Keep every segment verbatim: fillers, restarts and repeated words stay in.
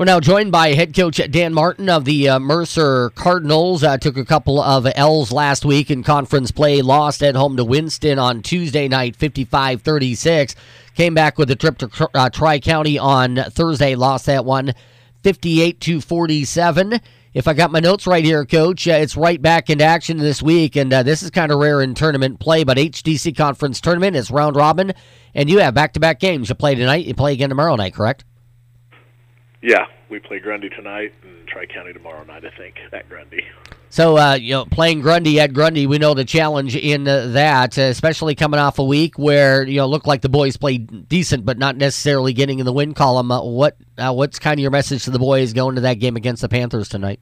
We're now joined by head coach Dan Martin of the uh, Mercer Cardinals. Uh, took a couple of L's last week in conference play, lost at home to Winston on Tuesday night, fifty-five thirty-six. Came back with a trip to uh, Tri-County on Thursday, lost that one fifty-eight to forty-seven. If I got my notes right here, Coach, uh, it's right back into action this week, and uh, this is kind of rare in tournament play, but H D C Conference Tournament is round robin, and you have back-to-back games. You play tonight, you play again tomorrow night, correct? Yeah, we play Grundy tonight and Tri-County tomorrow night, I think, at Grundy. So, uh, you know, playing Grundy at Grundy, we know the challenge in uh, that, uh, especially coming off a week where, you know, looked like the boys played decent, but not necessarily getting in the win column. Uh, what, uh, what's kind of your message to the boys going to that game against the Panthers tonight?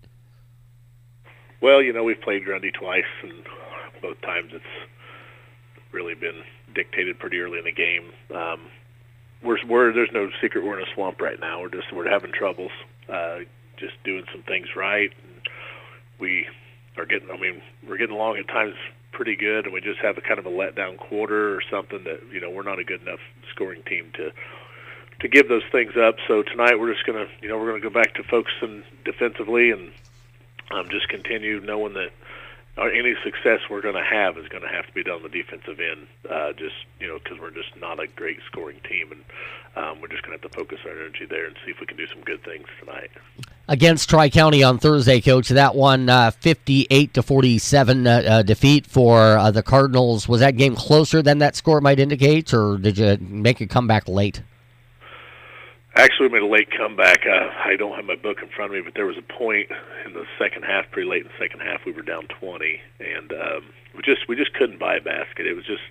Well, you know, we've played Grundy twice, and both times it's really been dictated pretty early in the game. Um, we're, we're there's no secret we're in a slump right now. We're just we're having troubles, uh, just doing some things right. And we are getting. I mean, we're getting along at times pretty good, and we just have a kind of a letdown quarter or something that you know we're not a good enough scoring team to to give those things up. So tonight we're just gonna you know we're gonna go back to focusing defensively and um, just continue knowing that. Or any success we're going to have is going to have to be done on the defensive end, uh, just you know, because we're just not a great scoring team, and um, we're just going to have to focus our energy there and see if we can do some good things tonight. Against Tri-County on Thursday, Coach, that one uh, fifty-eight to forty-seven uh, uh, defeat for uh, the Cardinals. Was that game closer than that score might indicate, or did you make a comeback late? Actually, we made a late comeback. Uh, I don't have my book in front of me, but there was a point in the second half, pretty late in the second half, we were down twenty, and um, we just we just couldn't buy a basket. It was just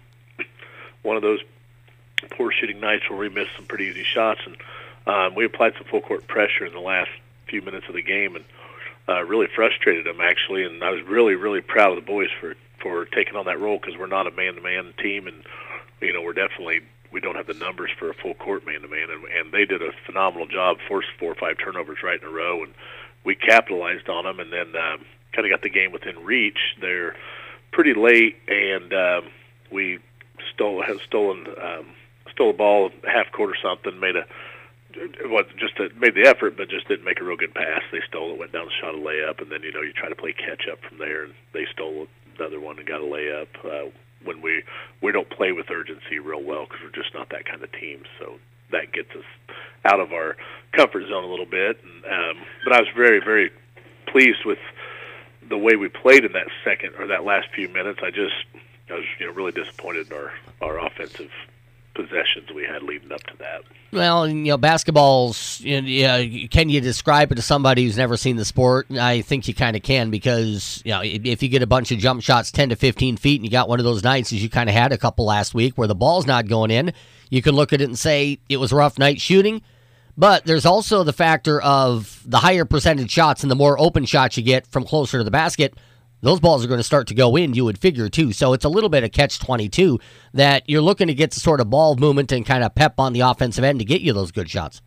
one of those poor shooting nights where we missed some pretty easy shots, and um, we applied some full court pressure in the last few minutes of the game, and uh, really frustrated them actually. And I was really really proud of the boys for for taking on that role because we're not a man-to-man team, and you know we're definitely. We don't have the numbers for a full court man-to-man, and, and they did a phenomenal job, forced four or five turnovers right in a row, and we capitalized on them, and then um, kind of got the game within reach. They're pretty late, and um, we stole had stolen um, stole a ball half court or something, made a well, just a, made the effort, but just didn't make a real good pass. They stole it, went down, shot a layup, and then you know you try to play catch up from there, and they stole another one and got a layup. Uh, when we we don't play with urgency real well because we're just not that kind of team. So that gets us out of our comfort zone a little bit. And, um, but I was very, very pleased with the way we played in that second or that last few minutes. I just I was you know really disappointed in our, our offensive possessions we had leading up to that. Well, you know, basketball's, you know, yeah, can you describe it to somebody who's never seen the sport? I think you kind of can because, you know, if you get a bunch of jump shots ten to fifteen feet and you got one of those nights as you kind of had a couple last week where the ball's not going in, you can look at it and say it was a rough night shooting. But there's also the factor of the higher percentage shots and the more open shots you get from closer to the basket, those balls are going to start to go in, you would figure, too. So it's a little bit of catch twenty-two that you're looking to get the sort of ball movement and kind of pep on the offensive end to get you those good shots.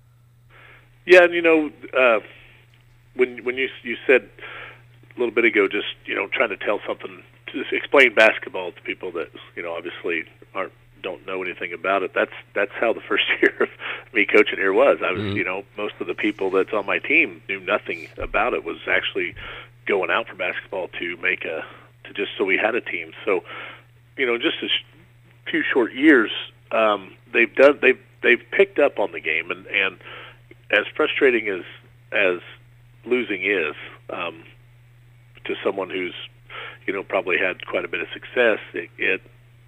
Yeah, and, you know, uh, when when you you said a little bit ago just, you know, trying to tell something, to explain basketball to people that, you know, obviously aren't don't know anything about it, that's that's how the first year of me coaching here was. I was, mm-hmm. you know, most of the people that's on my team knew nothing about it, was actually going out for basketball to make a to just so we had a team. So, you know, just a sh- few short years, um, they've done they've they've picked up on the game, and, and as frustrating as as losing is um, to someone who's you know probably had quite a bit of success, it, it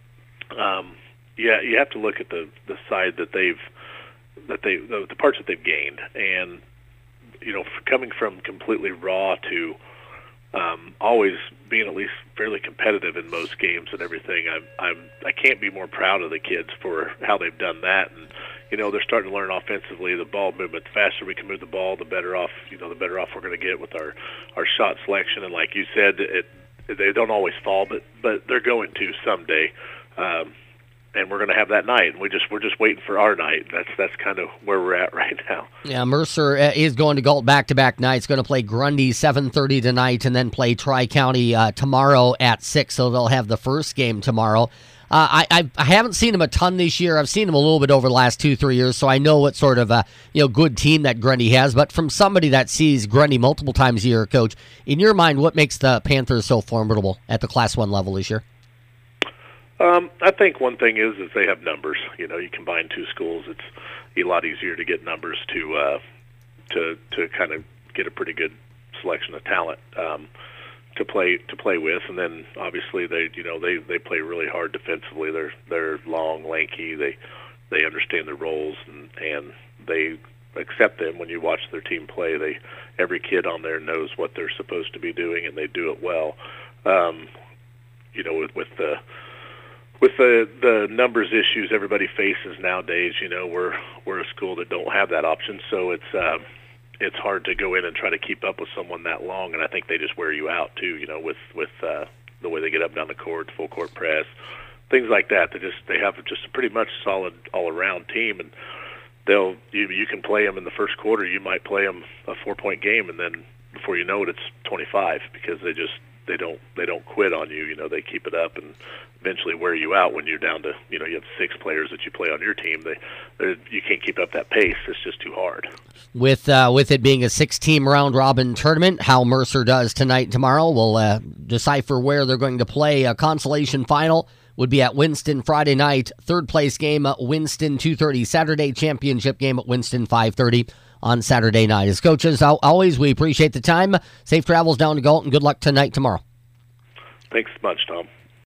um, yeah you have to look at the, the side that they've that they the, the parts that they've gained, and you know coming from completely raw to Um, always being at least fairly competitive in most games and everything. I'm, I'm, I can't be more proud of the kids for how they've done that. And, you know, they're starting to learn offensively, the ball movement. The faster we can move the ball, the better off, you know, the better off we're going to get with our, our shot selection. And like you said, it, they don't always fall, but, but they're going to someday. Um, and we're going to have that night, and we just we're just waiting for our night. That's that's kind of where we're at right now. Yeah, Mercer is going to go back-to-back nights. Going to play Grundy seven thirty tonight, and then play Tri-County uh, tomorrow at six. So they'll have the first game tomorrow. Uh, I, I I haven't seen them a ton this year. I've seen them a little bit over the last two, three years, so I know what sort of a you know good team that Grundy has. But from somebody that sees Grundy multiple times a year, Coach, in your mind, what makes the Panthers so formidable at the Class One level this year? Um, I think one thing is is they have numbers. You know, you combine two schools, it's a lot easier to get numbers to uh, to to kind of get a pretty good selection of talent. Um, to play to play with, and then obviously they you know they, they play really hard defensively. They're they're long, lanky. They they understand their roles and, and they accept them. When you watch their team play, they every kid on there knows what they're supposed to be doing, and they do it well. Um, you know, with, with the with the the numbers issues everybody faces nowadays, you know, we're we're a school that don't have that option, so it's. Uh, It's hard to go in and try to keep up with someone that long, and I think they just wear you out too. You know, with with uh, the way they get up and down the court, full court press, things like that. They just they have just a pretty much solid all around team, and they'll you you can play them in the first quarter. You might play them a four point game, and then before you know it, it's twenty-five because they just they don't they don't quit on you. You know, they keep it up and eventually wear you out when you're down to you know you have six players that you play on your team. They you can't keep up that pace. It's just too hard. With uh, with it being a six-team round-robin tournament, how Mercer does tonight and tomorrow will uh, decipher where they're going to play. A consolation final would be at Winston Friday night. Third-place game at Winston two thirty Saturday. Championship game at Winston five thirty on Saturday night. As coaches, always, we appreciate the time. Safe travels down to Galton. Good luck tonight, tomorrow. Thanks much, Tom.